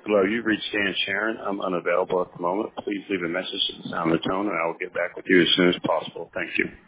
Hello, you've reached Dan Sharon. I'm unavailable at the moment. Please leave a message at the sound of the tone, and I will get back with you as soon as possible. Thank you.